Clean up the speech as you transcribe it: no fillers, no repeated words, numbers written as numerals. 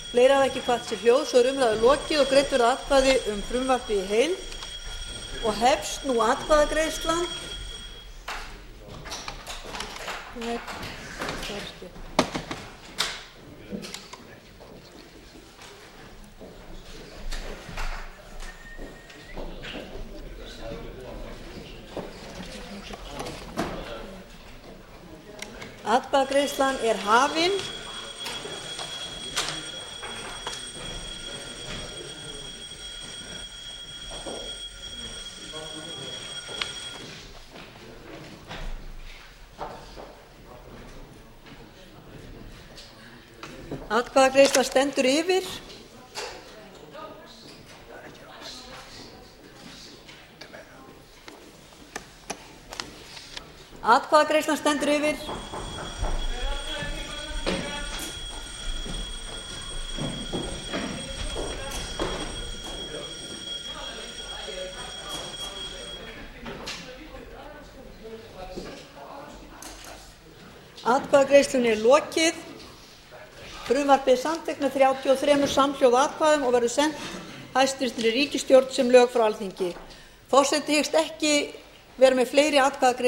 fleiri hafa ekki kvatt sér hljóðs og er umræðu lokið og greidd verða atkvæði um frumvarpið í heild og hefst nú atkvæðagreiðslan. Atkvæðagreiðslan er hafin. Atkvæðagreiðsla stendur yfir. Atkvæðagreiðslan stendur yfir. Atkvæðagreiðslunni er lokið. Frumvarpið er samþykkt með 33 samhljóða atkvæðum og verður sent hæstvirtri ríkisstjórn sem lög frá Alþingi. Forseti hyggst ekki vera með fleiri atkvæðagreiðslur